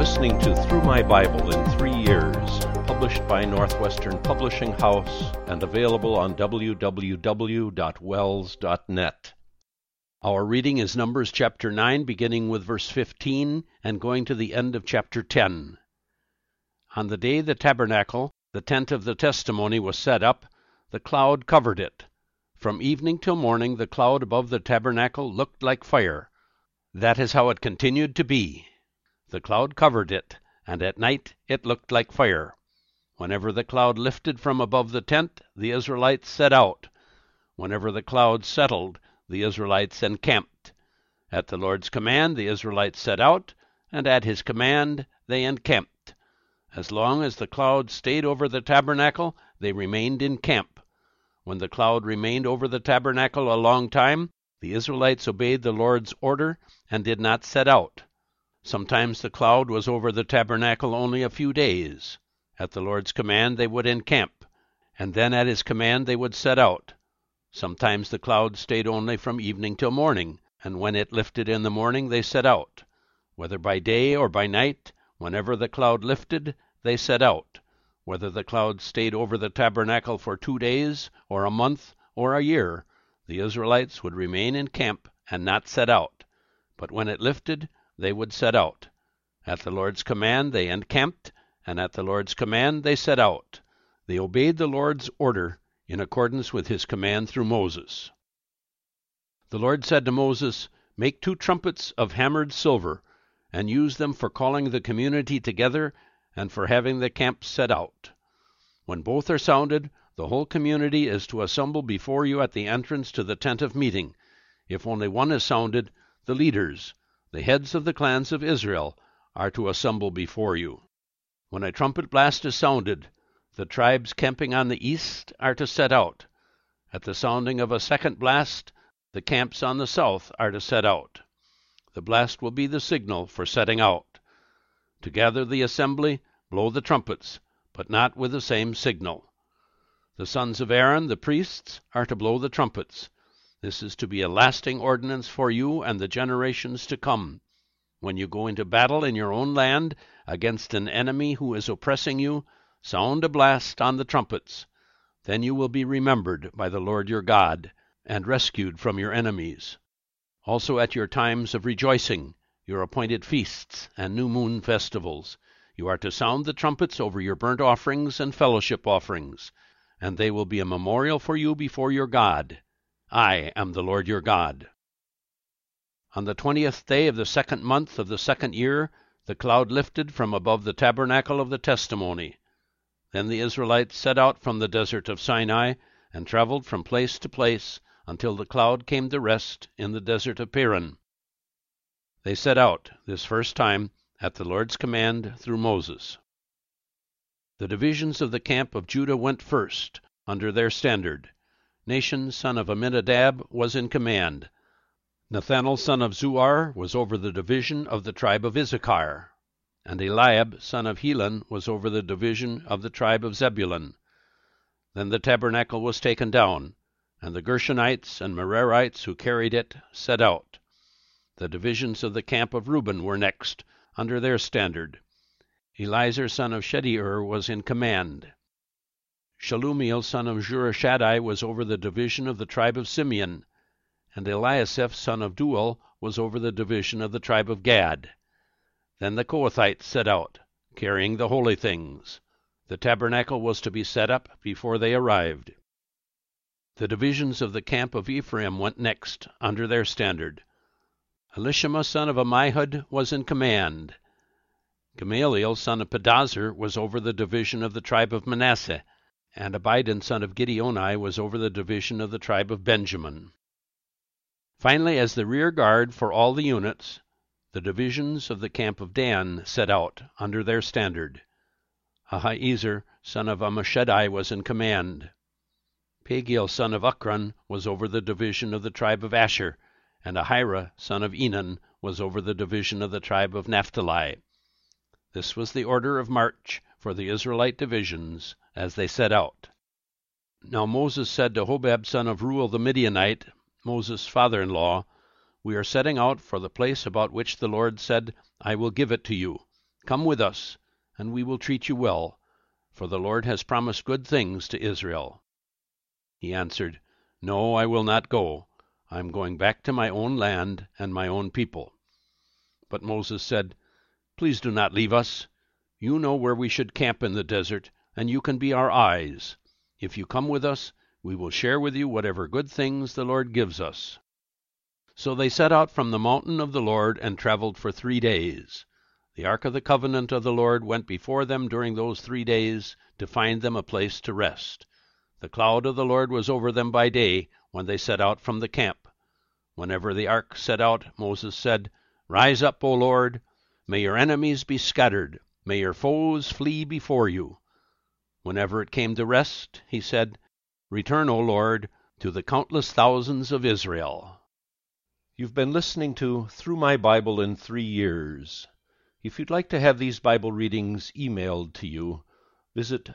listening to Through My Bible in 3 Years, published by Northwestern Publishing House and available on www.wells.net. Our reading is Numbers chapter 9, beginning with verse 15 and going to the end of chapter 10. On the day the tabernacle, the tent of the testimony, was set up, the cloud covered it. From evening till morning the cloud above the tabernacle looked like fire. That is how it continued to be. The cloud covered it, and at night it looked like fire. Whenever the cloud lifted from above the tent, the Israelites set out. Whenever the cloud settled, the Israelites encamped. At the Lord's command, the Israelites set out, and at his command they encamped. As long as the cloud stayed over the tabernacle, they remained in camp. When the cloud remained over the tabernacle a long time, the Israelites obeyed the Lord's order and did not set out. Sometimes the cloud was over the tabernacle only a few days. At the Lord's command they would encamp, and then at his command they would set out. Sometimes the cloud stayed only from evening till morning, and when it lifted in the morning they set out. Whether by day or by night, whenever the cloud lifted, they set out. Whether the cloud stayed over the tabernacle for 2 days, or a month, or a year, the Israelites would remain in camp and not set out. But when it lifted, they would set out. At the Lord's command they encamped, and at the Lord's command they set out. They obeyed the Lord's order in accordance with his command through Moses. The Lord said to Moses, "Make 2 trumpets of hammered silver, and use them for calling the community together and for having the camp set out. When both are sounded, the whole community is to assemble before you at the entrance to the tent of meeting. If only one is sounded, the leaders, the heads of the clans of Israel, are to assemble before you. When a trumpet blast is sounded, the tribes camping on the east are to set out. At the sounding of a second blast, the camps on the south are to set out. The blast will be the signal for setting out. To gather the assembly, blow the trumpets, but not with the same signal. The sons of Aaron, the priests, are to blow the trumpets. This is to be a lasting ordinance for you and the generations to come. When you go into battle in your own land against an enemy who is oppressing you, sound a blast on the trumpets. Then you will be remembered by the Lord your God, and rescued from your enemies. Also at your times of rejoicing, your appointed feasts and new moon festivals, you are to sound the trumpets over your burnt offerings and fellowship offerings, and they will be a memorial for you before your God. I am the Lord your God." On the 20th day of the 2nd month of the 2nd year, the cloud lifted from above the tabernacle of the testimony. Then the Israelites set out from the desert of Sinai and traveled from place to place until the cloud came to rest in the desert of Paran. They set out, this first time, at the Lord's command through Moses. The divisions of the camp of Judah went first, under their standard. Nahshon son of Amminadab was in command. Nathanael son of Zuar was over the division of the tribe of Issachar, and Eliab son of Helon was over the division of the tribe of Zebulun. Then the tabernacle was taken down, and the Gershonites and Merarites who carried it set out. The divisions of the camp of Reuben were next, under their standard. Elizur son of Shedeur was in command. Shalumiel son of Jurashaddai was over the division of the tribe of Simeon, and Eliasaph son of Duel was over the division of the tribe of Gad. Then the Kohathites set out, carrying the holy things. The tabernacle was to be set up before they arrived. The divisions of the camp of Ephraim went next, under their standard. Elishama son of Ammihud was in command. Gamaliel son of Pedazur was over the division of the tribe of Manasseh, and Abidan son of Gideoni was over the division of the tribe of Benjamin. Finally, as the rear guard for all the units, the divisions of the camp of Dan set out, under their standard. Ahiezer son of Ammishaddai was in command. Pagiel son of Akron was over the division of the tribe of Asher, and Ahira son of Enan was over the division of the tribe of Naphtali. This was the order of march for the Israelite divisions as they set out. Now Moses said to Hobab son of Ruel the Midianite, Moses' father-in-law, "We are setting out for the place about which the Lord said, 'I will give it to you.' Come with us, and we will treat you well, for the Lord has promised good things to Israel." He answered, "No, I will not go. I am going back to my own land and my own people." But Moses said, "Please do not leave us. You know where we should camp in the desert, and you can be our eyes. If you come with us, we will share with you whatever good things the Lord gives us." So they set out from the mountain of the Lord and traveled for 3 days. The ark of the covenant of the Lord went before them during those 3 days to find them a place to rest. The cloud of the Lord was over them by day when they set out from the camp. Whenever the ark set out, Moses said, "Rise up, O Lord! May your enemies be scattered. May your foes flee before you." Whenever it came to rest, he said, "Return, O Lord, to the countless thousands of Israel." You've been listening to Through My Bible in 3 Years. If you'd like to have these Bible readings emailed to you, visit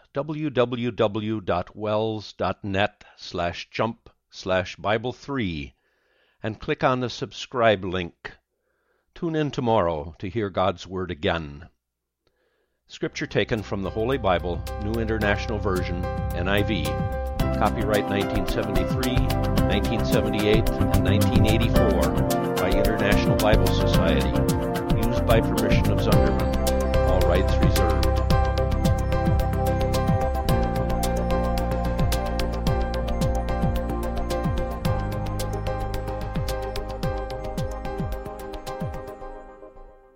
www.wells.net/jump/Bible3 and click on the subscribe link. Tune in tomorrow to hear God's Word again. Scripture taken from the Holy Bible, New International Version, NIV. Copyright 1973, 1978, and 1984 by International Bible Society. Used by permission of Zunderman. All rights reserved.